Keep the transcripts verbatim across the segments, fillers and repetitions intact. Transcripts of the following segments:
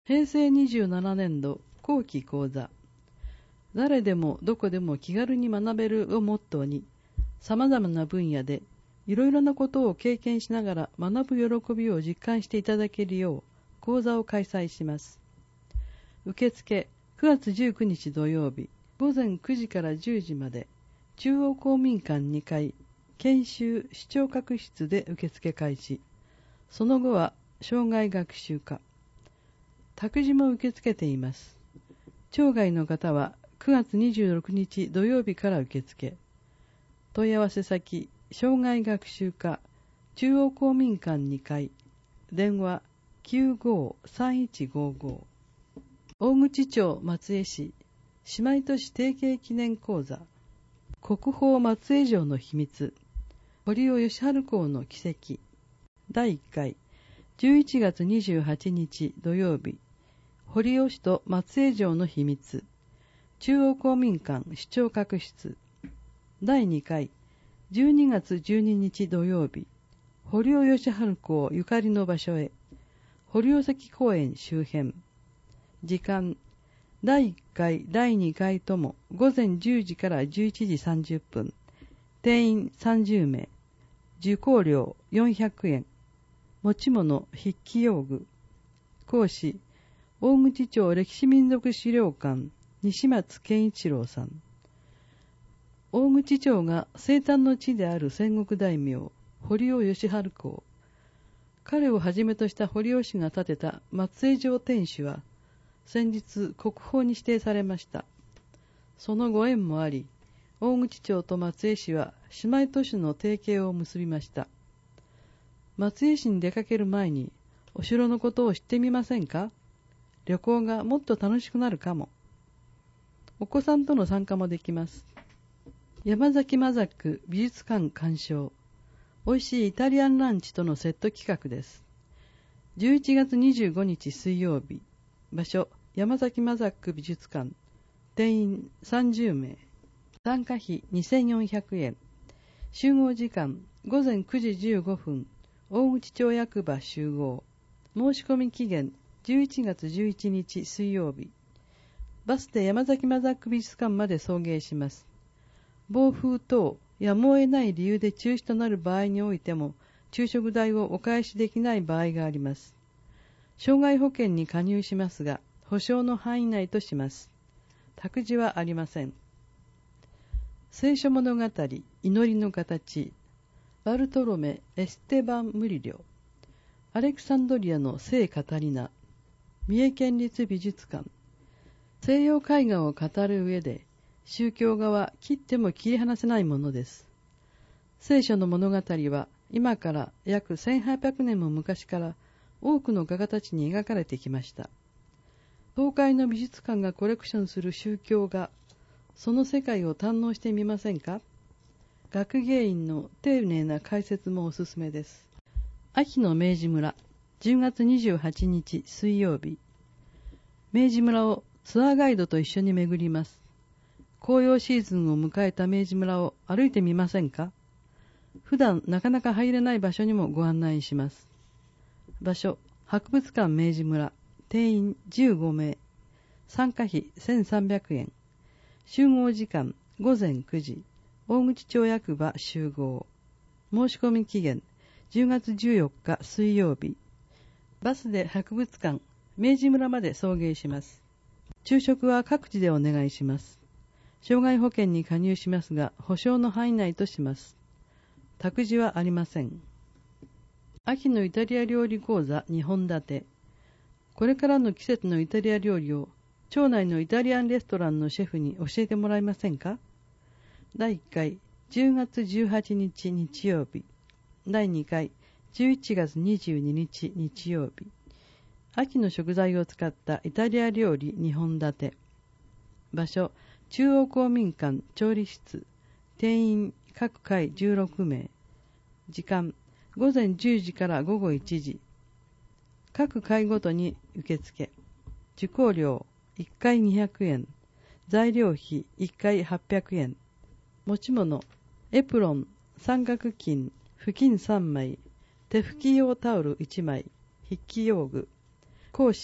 へいせいにじゅうななねんど後期講座、誰でもどこでも気軽に学べるをモットーに、様々な分野でいろいろなことを経験しながら学ぶ喜びを実感していただけるよう講座を開催します。受付くがつじゅうくにち土曜日ごぜんくじからじゅうじまで、中央公民館にかい研修視聴覚室で受付開始。その後は生涯学習科、託児も受け付けています。町外の方はくがつにじゅうろくにち土曜日から受付。問い合わせ先、生涯学習科中央公民館にかい、電話 きゅうごーさんいちごーごー。大口町松江市姉妹都市提携記念講座、国宝松江城の秘密、堀尾義治公の奇跡、だいいっかい、じゅういちがつにじゅうはちにち土曜日、堀尾氏と松江城の秘密、中央公民館視聴覚室。だいにかい、じゅうにがつじゅうににち土曜日、堀尾義治公ゆかりの場所へ、堀尾石公園周辺。時間、だいいっかい、だいにかいともごぜんじゅうじからじゅういちじさんじゅっぷん。定員さんじゅうめい。受講料よんひゃくえん。持ち物筆記用具。講師、大口町歴史民族資料館西松健一郎さん。大口町が生誕の地である戦国大名堀尾義治公。彼をはじめとした堀尾氏が建てた松江城天守は先日国宝に指定されました。そのご縁もあり、大口町と松江市は姉妹都市の提携を結びました。松江市に出かける前にお城のことを知ってみませんか？旅行がもっと楽しくなるかも。お子さんとの参加もできます。山崎マザック美術館鑑賞、おいしいイタリアンランチとのセット企画です。じゅういちがつにじゅうごにち水曜日、場所山崎マザック美術館、定員さんじゅうめい。参加費にせんよんひゃくえん。集合時間ごぜんくじじゅうごふん、大口町役場集合。申し込み期限じゅういちがつじゅういちにち水曜日。バスで山崎マザック美術館まで送迎します。暴風等やむを得ない理由で中止となる場合においても昼食代をお返しできない場合があります。障害保険に加入しますが保証の範囲内とします。託児はありません。聖書物語祈りの形、バルトロメ・エステバン・ムリリョ、アレクサンドリアの聖カタリナ、三重県立美術館。西洋絵画を語る上で宗教画は切っても切り離せないものです。聖書の物語は今から約せんはっぴゃくねんも昔から多くの画家たちに描かれてきました。東海の美術館がコレクションする宗教画、その世界を堪能してみませんか？学芸員の丁寧な解説もおすすめです。秋の明治村、じゅうがつにじゅうはちにち水曜日。明治村をツアーガイドと一緒に巡ります。紅葉シーズンを迎えた明治村を歩いてみませんか？普段なかなか入れない場所にもご案内します。場所、博物館明治村、定員じゅうごめい。参加費せんさんびゃくえん。集合時間ごぜんくじ。大口町役場集合。申し込み期限じゅうがつじゅうよっか水曜日。バスで博物館明治村まで送迎します。昼食は各自でお願いします。障害保険に加入しますが保証の範囲内とします。託児はありません。秋のイタリア料理講座にほん立て。これからの季節のイタリア料理を町内のイタリアンレストランのシェフに教えてもらえませんか？だいいっかい、じゅうがつじゅうはちにち日曜日。だいにかい、じゅういちがつにじゅうににち日曜日。秋の食材を使ったイタリア料理にほん立て。場所、中央公民館調理室。定員各回じゅうろくめい。時間、ごぜんじゅうじからごごいちじ。各回ごとに受付。受講料いっかいにひゃくえん。材料費いっかいはっぴゃくえん。持ち物、エプロン、三角巾、布巾さんまい、手拭き用タオルいちまい、筆記用具。講師、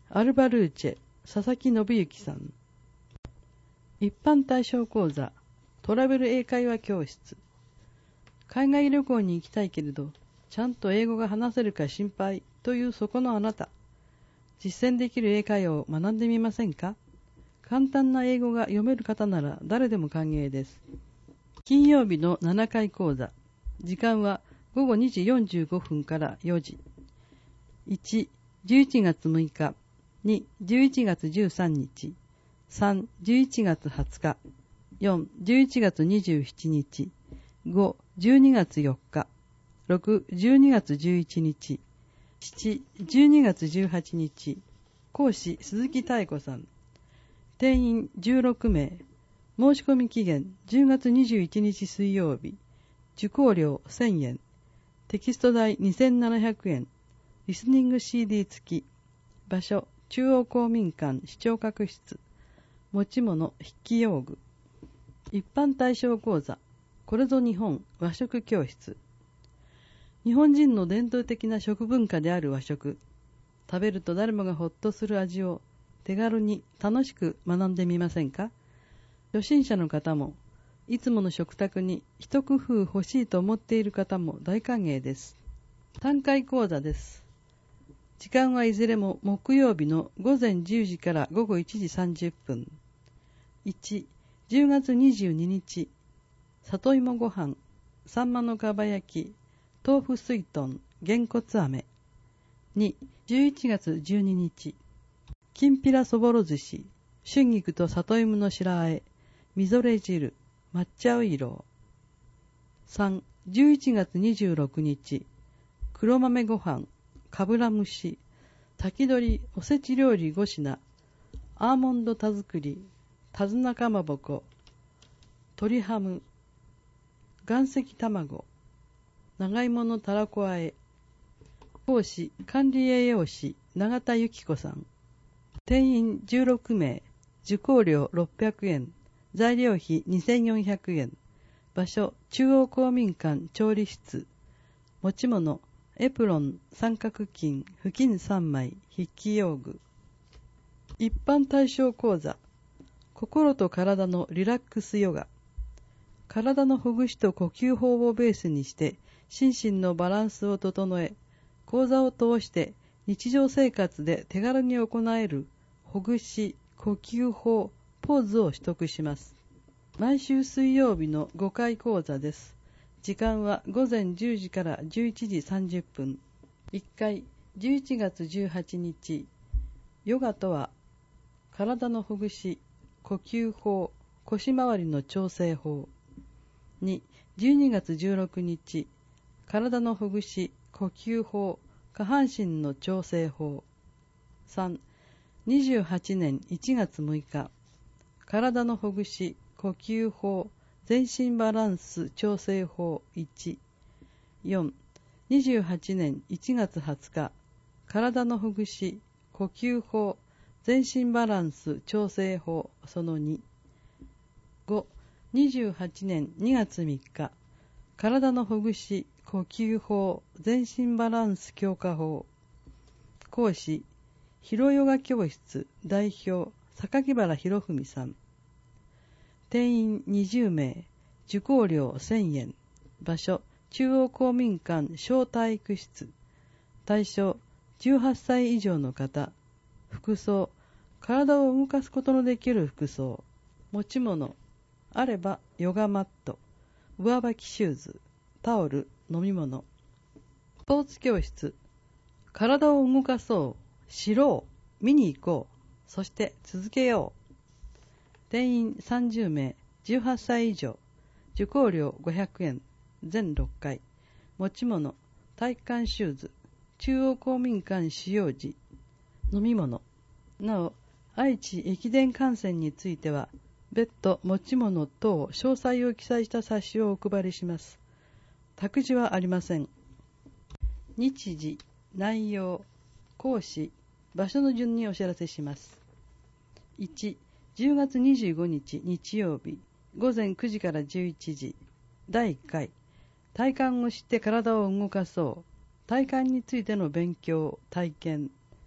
アルバルーチェ、佐々木信之さん。一般対象講座、トラベル英会話教室。海外旅行に行きたいけれど、ちゃんと英語が話せるか心配というそこのあなた。実践できる英会話を学んでみませんか？簡単な英語が読める方なら誰でも歓迎です。金曜日のななかい講座。時間はごごにじよんじゅうごふんからよじ。いち、じゅういちがつむいか。に、じゅういちがつじゅうさんにち。さん、じゅういちがつはつか。よん、じゅういちがつにじゅうしちにち。ご、じゅうにがつよっか。ろく、じゅうにがつじゅういちにち。しち、じゅうにがつじゅうはちにち。講師鈴木妙子さん。定員じゅうろくめい。申し込み期限じゅうがつにじゅういちにち水曜日。受講料せんえん。テキスト代にせんななひゃくえん。リスニング シーディー 付き。場所中央公民館視聴覚室。持ち物筆記用具。一般対象講座。これぞ日本和食教室。日本人の伝統的な食文化である和食。食べると誰もがほっとする味を手軽に楽しく学んでみませんか？初心者の方も、いつもの食卓に一工夫欲しいと思っている方も大歓迎です。単回講座です。時間はいずれも木曜日のごぜんじゅうじからごごいちじさんじゅっぷん。いち、じゅうがつにじゅうににち、里芋ご飯、サンマのかば焼き、豆腐すいとん、げんこつ飴。に、じゅういちがつじゅうににち、きんぴらそぼろ寿司、春菊と里芋の白和え、みぞれ汁、抹茶ういろう。さん、じゅういちがつにじゅうろくにち、黒豆ご飯、かぶら蒸し、炊き鳥おせち料理ごひん、アーモンド田作り、手綱かまぼこ、鶏ハム、岩石卵、長芋のたらこあえ。講師管理栄養士永田由紀子さん。定員じゅうろくめい。受講料ろっぴゃくえん。材料費にせんよんひゃくえん。場所中央公民館調理室。持ち物エプロン、三角巾、布巾さんまい、筆記用具。一般対象講座。心と体のリラックスヨガ。体のほぐしと呼吸法をベースにして心身のバランスを整え、講座を通して日常生活で手軽に行えるほぐし、呼吸法、ポーズを取得します。毎週水曜日のごかい講座です。時間はごぜんじゅうじからじゅういちじさんじゅっぷん。いっかい、じゅういちがつじゅうはちにち。ヨガとは、体のほぐし、呼吸法、腰回りの調整法。に、じゅうにがつじゅうろくにち。体のほぐし、呼吸法、下半身の調整法。さん、にじゅうはちねんいちがつむいか。体のほぐし、呼吸法、全身バランス調整法いち。よん、にじゅうはちねんいちがつはつか。体のほぐし、呼吸法、全身バランス調整法そのに。ご、にじゅうはちねんにがつみっか。体のほぐし、呼吸法、全身バランス強化法。講師、ヒロヨガ教室代表、榊原博文さん。定員にじゅうめい。受講料せんえん。場所、中央公民館小体育室。対象、じゅうはっさい以上の方。服装、体を動かすことのできる服装。持ち物、あればヨガマット、上履きシューズ、タオル、飲み物。スポーツ教室。体を動かそう、知ろう、見に行こう、そして続けよう。定員さんじゅうめい、じゅうはっさい以上。受講料ごひゃくえん、全ろっかい。持ち物、体育館シューズ、中央公民館使用時。飲み物。なお、愛知駅伝観戦については、別途持ち物等詳細を記載した冊子をお配りします。託児はありません。日時、内容、講師、場所の順にお知らせします。いち、じゅうがつにじゅうごにち日曜日、ごぜんくじからじゅういちじ。だいいっかい、体幹を知って体を動かそう。体幹についての勉強、体験。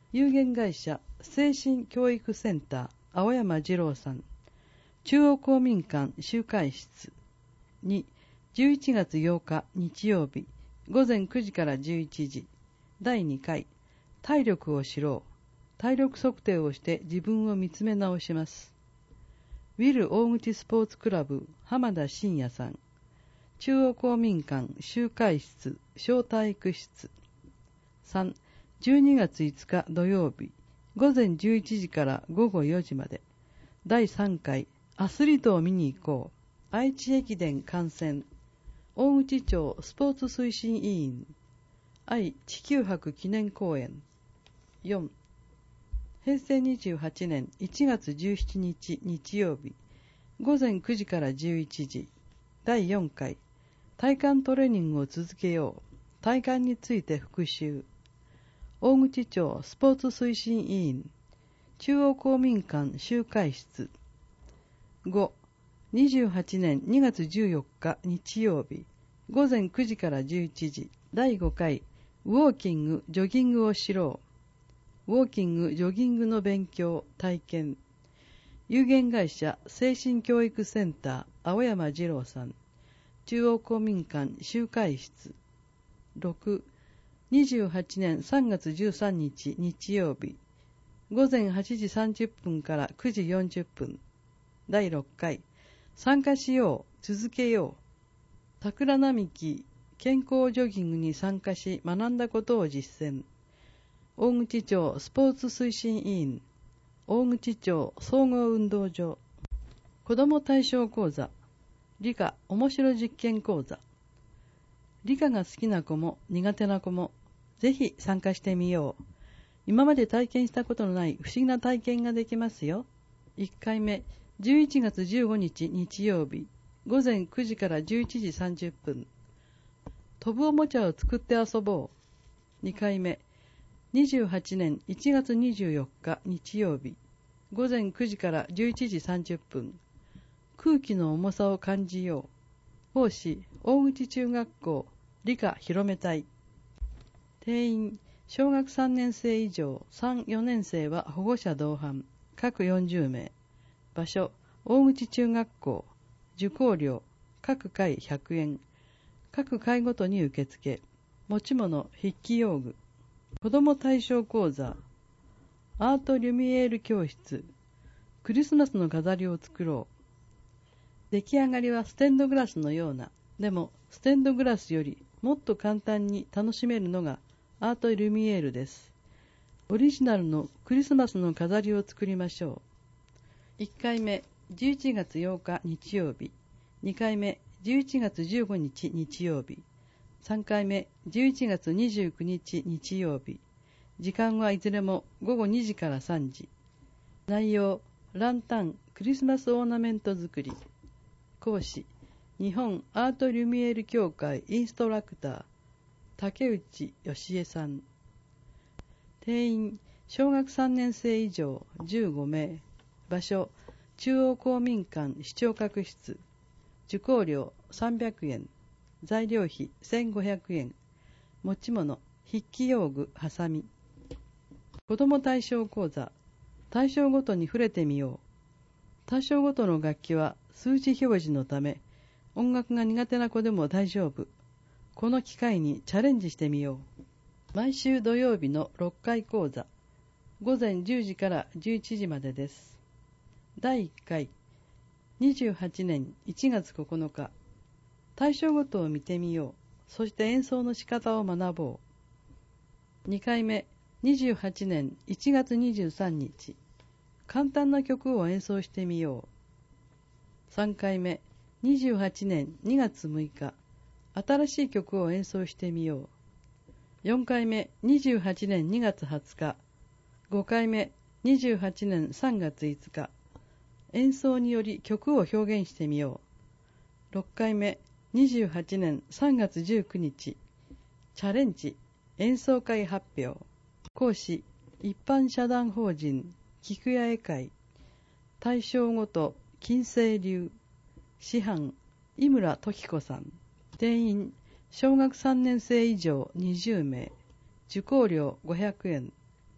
有限会社精神教育センター青山二郎さん、中央公民館集会室に、じゅういちがつようか日曜日ごぜんくじからじゅういちじ、だいにかい体力を知ろう、体力測定をして自分を見つめ直します。ウィル大口スポーツクラブ浜田真也さん、中央公民館集会室小体育室。さん、じゅうにがついつか土曜日ごぜんじゅういちじからごごよじまで、だいさんかいアスリートを見に行こう、愛知駅伝観戦、大口町スポーツ推進委員愛・地球博記念公園。よん、へいせいにじゅうはちねんいちがつじゅうしちにち日曜日ごぜんくじからじゅういちじ、だいよんかい体幹トレーニングを続けよう、体幹について復習、大口町スポーツ推進委員中央公民館集会室。ご、にじゅうはちねんにがつじゅうよっか日曜日ごぜんくじからじゅういちじ、だいごかいウォーキング・ジョギングを知ろう、ウォーキング・ジョギングの勉強・体験、有限会社精神教育センター青山二郎さん、中央公民館集会室。ろく、にじゅうはちねんさんがつじゅうさんにち日曜日ごぜんはちじさんじゅっぷんからくじよんじゅっぷん、だいろっかい参加しよう、続けよう、桜並木健康ジョギングに参加し学んだことを実践、大口町スポーツ推進委員大口町総合運動場。子ども対象講座理科おもしろ実験講座。理科が好きな子も苦手な子もぜひ参加してみよう。今まで体験したことのない不思議な体験ができますよ。いっかいめじゅういちがつじゅうごにち日曜日ごぜんくじからじゅういちじさんじゅっぷん、飛ぶおもちゃを作って遊ぼう。にかいめにじゅうはちねんいちがつにじゅうよっか日曜日ごぜんくじからじゅういちじさんじゅっぷん、空気の重さを感じよう。講師大口中学校理科広め隊。定員小学さんねんせい以上、さん、よねんせいは保護者同伴、各よんじゅうめい。場所大口中学校。受講料各回ひゃくえん、各回ごとに受付。持ち物筆記用具。子ども対象講座アートリュミエール教室、クリスマスの飾りを作ろう。出来上がりはステンドグラスのような、でもステンドグラスよりもっと簡単に楽しめるのがアートリュミエールです。オリジナルのクリスマスの飾りを作りましょう。いっかいめじゅういちがつようか日曜日、にかいめじゅういちがつじゅうごにち日曜日、さんかいめじゅういちがつにじゅうくにち日曜日。時間はいずれもごごにじからさんじ。内容ランタンクリスマスオーナメント作り。講師日本アートリュミエール協会インストラクター竹内義恵さん。定員小学さんねんせい以上じゅうごめい。場所中央公民館視聴覚室。受講料さんびゃくえん、材料費せんごひゃくえん、持ち物筆記用具ハサミ。子ども対象講座対象ごとに触れてみよう。対象ごとの楽器は数字表示のため音楽が苦手な子でも大丈夫。この機会にチャレンジしてみよう。毎週土曜日のろっかい講座ごぜんじゅうじからじゅういちじまでです。だいいっかいにじゅうはちねんいちがつここのか、対象ごとを見てみよう。そして演奏の仕方を学ぼう。にかいめにじゅうはちねんいちがつにじゅうさんにち、簡単な曲を演奏してみよう。さんかいめにじゅうはちねんにがつむいか、新しい曲を演奏してみよう。よんかいめにじゅうはちねんにがつはつか、ごかいめにじゅうはちねんさんがついつか、演奏により曲を表現してみよう。ろっかいめにじゅうはちねんさんがつじゅうくにち、チャレンジ演奏会発表。講師一般社団法人菊屋絵会。対象ごと金星流。師範井村時子さん。定員小学さんねんせい以上にじゅうめい。受講料ごひゃくえん、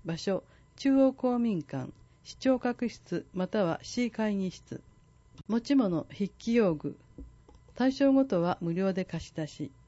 場所、中央公民館、市長閣室または市会議室。持ち物、筆記用具。対象ごとは無料で貸し出し。